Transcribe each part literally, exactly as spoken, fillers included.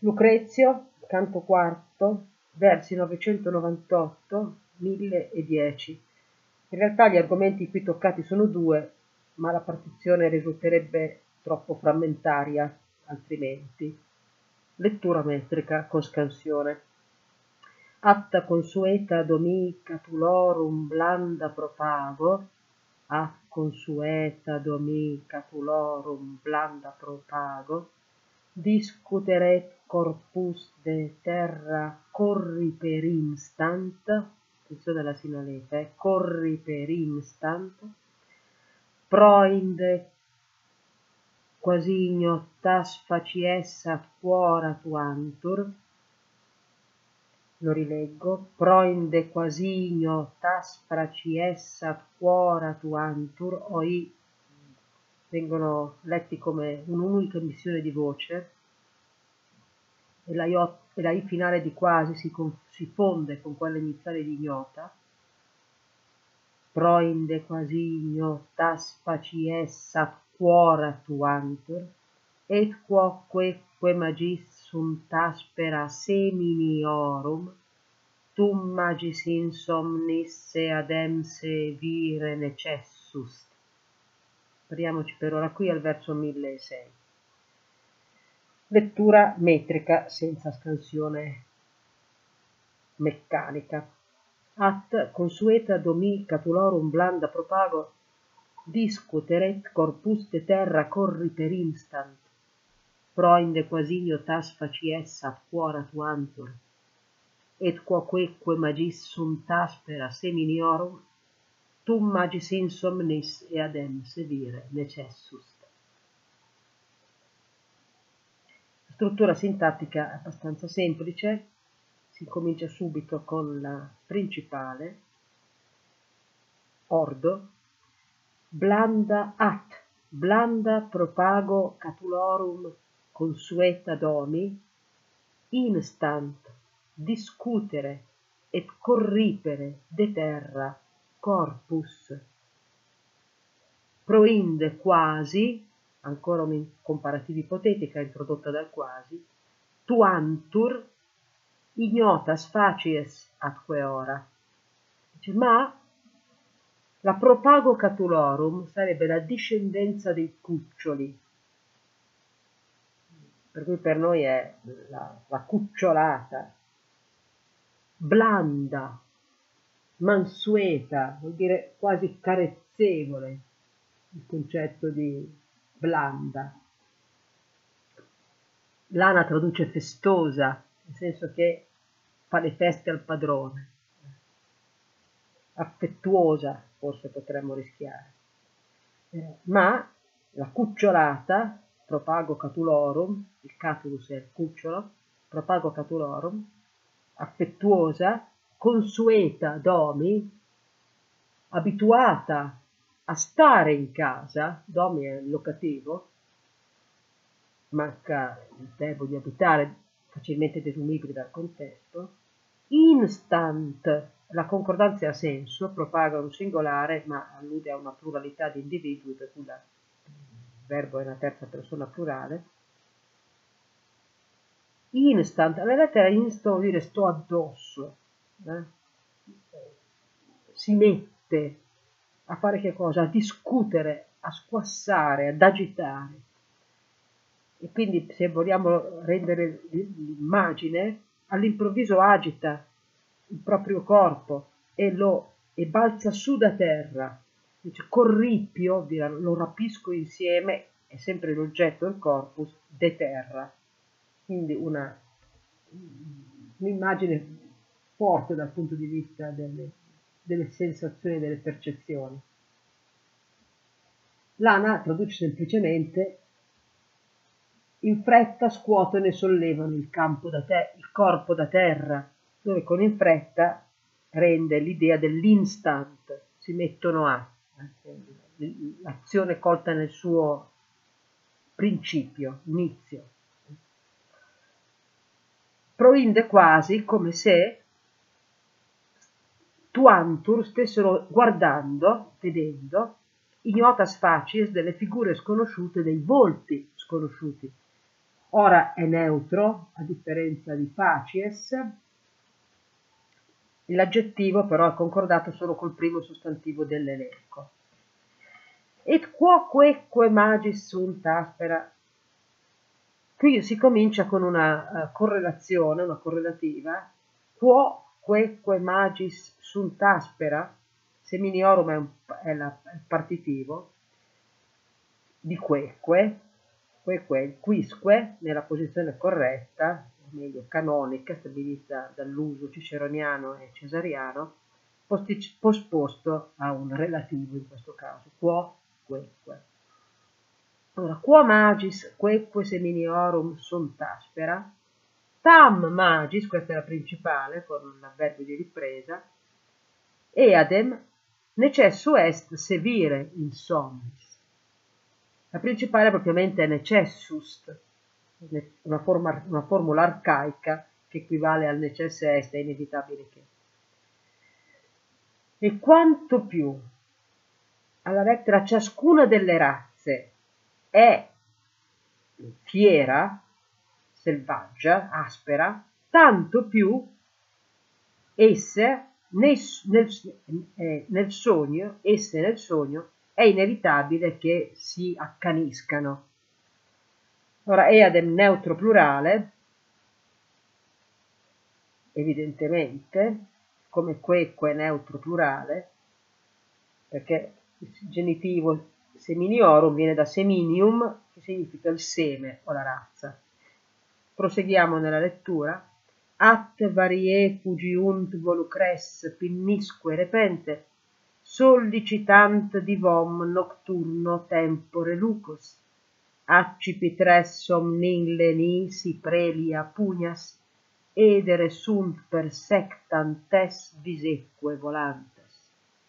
Lucrezio, canto quarto, versi novecentonovantotto mille dieci. In realtà gli argomenti qui toccati sono due, ma la partizione risulterebbe troppo frammentaria altrimenti. Lettura metrica con scansione. Atta consueta domi catulorum blanda propago, a consueta domi catulorum blanda propago, discuteret corpus de terra corri per instant, attenzione alla sinaleta, eh, corri per instant, proinde quasi ignotas faciessa quora tuantur, lo rileggo, proinde quasi ignotas faciessa quora tuantur, o i vengono letti come un'unica emissione di voce e la, I, e la I finale di quasi si, con, si fonde con quella iniziale di ignota. Proinde quasi ignotas faciessa quora tuantur, et quoque que magis sunt aspera seminiorum, tum magis insomnis se adem se vire necessus. Fermiamoci per ora qui al verso mille sei. Lettura metrica senza scansione meccanica. At consueta domi catulorum blanda propago, discuteret corpus de terra corri per instant, proinde quasi ignotas faciessa quora tuantur, et quoque magis sunt aspera seminiorum, tum magis insomnis e adem sedire necessus. La struttura sintattica è abbastanza semplice, si comincia subito con la principale, ordo, blanda at, blanda propago catulorum consueta domi, instant, discutere et corripere de terra corpus, proinde quasi, ancora un comparativo ipotetica introdotta dal quasi, tuantur ignotas facies atque ora. Dice, ma la propago catulorum sarebbe la discendenza dei cuccioli, per cui per noi è la, la cucciolata, blanda, mansueta, vuol dire quasi carezzevole, il concetto di blanda. L'ana traduce festosa, nel senso che fa le feste al padrone. Affettuosa, forse potremmo rischiare. Eh, ma la cucciolata, propago catulorum, il catulus è il cucciolo, propago catulorum, affettuosa, consueta domi, abituata a stare in casa, domi è il locativo, manca il verbo di abitare, facilmente desumibile dal contesto, instant, la concordanza ha senso, propaga un singolare, ma allude a una pluralità di individui, per cui la, il verbo è una terza persona plurale. Instant, alla lettera instant vuol dire sto addosso, eh? Si mette a fare che cosa? A discutere, a squassare, ad agitare. E quindi se vogliamo rendere l'immagine, all'improvviso agita il proprio corpo e lo e balza su da terra, dice corripio, lo rapisco insieme, è sempre l'oggetto, il corpus, de terra. Quindi una, un'immagine forte dal punto di vista delle, delle sensazioni e delle percezioni. L'ana traduce semplicemente in fretta scuotono e sollevano il, campo da te- il corpo da terra, dove con in fretta rende l'idea dell'instant, si mettono a, l'azione colta nel suo principio, inizio. Proinde quasi come se tuantur stessero guardando, vedendo, ignotas facies delle figure sconosciute, dei volti sconosciuti. ora è neutro, a differenza di facies. L'aggettivo però è concordato solo col primo sostantivo dell'elenco. Et quoque magis sunt aspera. Qui si comincia con una uh, correlazione, una correlativa. Quoque magis sunt aspera, seminiorum è, un, è, la, è il partitivo di queque, queque, quisque, nella posizione corretta, o meglio canonica, stabilita dall'uso ciceroniano e cesariano, posposto a un relativo in questo caso, quo, queque. Allora, quo magis, queque seminiorum sunt aspera, tam magis, questa è la principale, con l'avverbio di ripresa, eadem necessu est sevire in somnis. La principale propriamente è necessus, una, forma, una formula arcaica che equivale al necesse est, è inevitabile che. E quanto più alla lettera ciascuna delle razze è fiera, selvaggia, aspera, tanto più esse nel, nel, eh, nel sogno, esse nel sogno è inevitabile che si accaniscano. Ora, eadem neutro plurale, evidentemente, come queque neutro plurale, perché il genitivo seminiorum viene da seminium, che significa il seme o la razza. Proseguiamo nella lettura. At varie fugiunt volucres pinnisque repente, sollicitant divom nocturno tempore lucus, accipitres somnin leni si prelia pugnas, edere sunt per sectantes viseque volantes.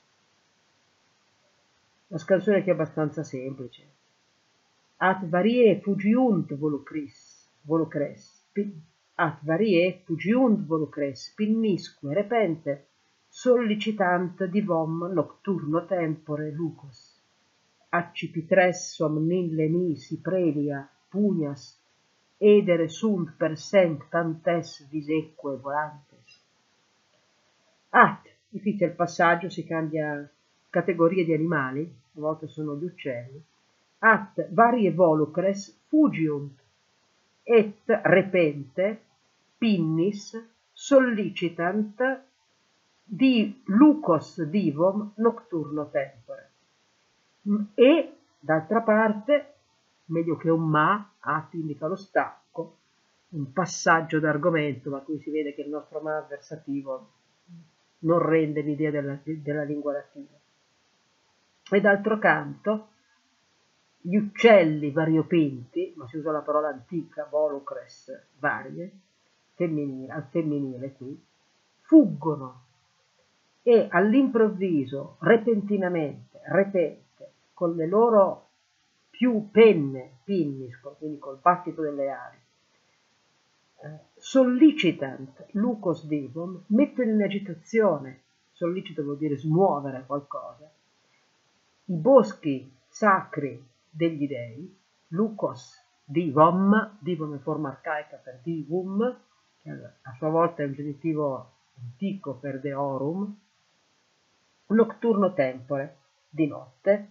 La scansione che è abbastanza semplice. At varie fugiunt volucris, volucres, at varie fugiunt volucres, pinnisque repente, sollicitant divom nocturno tempore lucus. Accipitres somnin leni si prelia pugnas, edere sunt per sectantes viseque volantes. At, difficile il passaggio, si cambia categorie di animali, a volte sono gli uccelli. At varie volucres fugiunt, et repente pinnis sollicitant di lucos divom nocturno tempore. E d'altra parte, meglio che un ma, at indica lo stacco, un passaggio d'argomento, ma qui si vede che il nostro ma avversativo non rende l'idea della, della lingua latina. E d'altro canto, gli uccelli variopinti, ma si usa la parola antica, volucres, varie, femminile, al femminile qui, fuggono e all'improvviso, repentinamente, repente, con le loro più penne, pinnis, quindi col battito delle ali, eh, sollicitant lucos divum, mettono in agitazione, sollicito vuol dire smuovere qualcosa, i boschi sacri degli dei, lucos divom, divom è forma arcaica per divum, che a sua volta è un genitivo antico per deorum, nocturno tempore, di notte.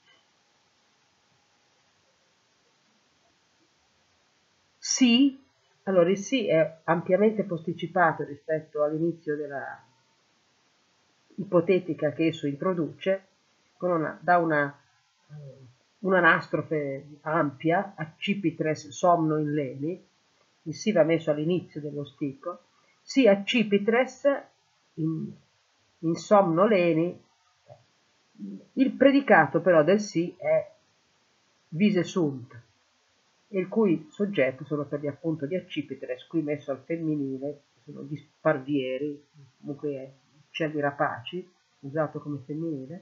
Sì, allora il sì è ampiamente posticipato rispetto all'inizio della ipotetica che esso introduce, con una, da una un'anastrofe ampia, accipitres somno in leni, il sì va messo all'inizio dello stico, sì accipitres in, in somno leni, il predicato però del sì è vise sunt, il cui soggetto sono per gli appunto di accipitres, qui messo al femminile, sono gli sparvieri, comunque uccelli rapaci, usato come femminile.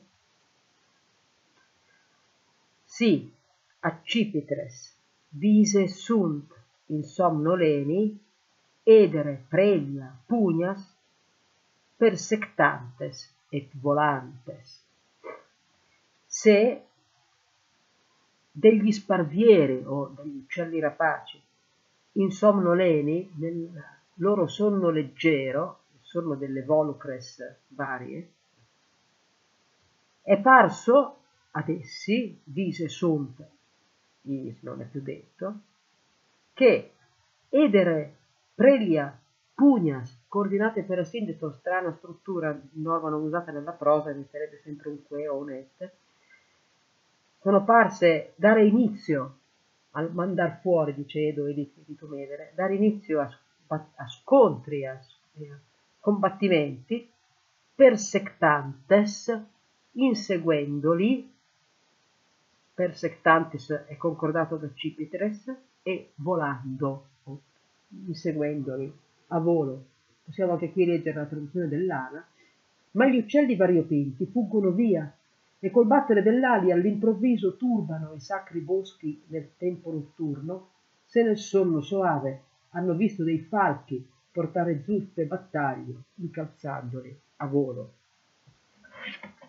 Sì, accipitres, vise sunt in somno leni, edere prelia pugnas, persectantes et volantes. Se degli sparvieri o degli uccelli rapaci insomnoleni, nel loro sonno leggero, il sonno delle volucres varie, è parso ad essi, dise sunt, is non è più detto, che edere prelia pugnas, coordinate per asindeto, strana struttura, norma non usata nella prosa, metterebbe sempre un que o un et, sono parse dare inizio al mandar fuori, dice Edo e Edito Medere, dare inizio a, a scontri, a, a combattimenti, persectantes, inseguendoli, persectantes è concordato da Cipitres, e volando, inseguendoli a volo. Possiamo anche qui leggere la traduzione dell'Ana. Ma gli uccelli variopinti fuggono via e col battere dell'ali all'improvviso turbano i sacri boschi nel tempo notturno, se nel sonno soave hanno visto dei falchi portare zuffe battaglie incalzandoli a volo.